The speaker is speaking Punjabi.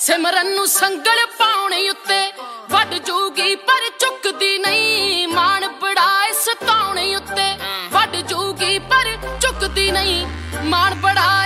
ਸਿਮਰਨ ਨੂੰ ਸੰਗਲ ਪਾਉਣੇ ਉੱਤੇ ਵੱਢ ਜੂਗੀ ਪਰ ਝੁਕਦੀ ਨਹੀਂ। ਮਾਣ ਬੜਾ ਇਸ ਧੌਣੇ ਉੱਤੇ ਵੱਢ ਜੂਗੀ ਪਰ ਝੁਕਦੀ ਨਹੀਂ। ਮਾਣ ਬੜਾ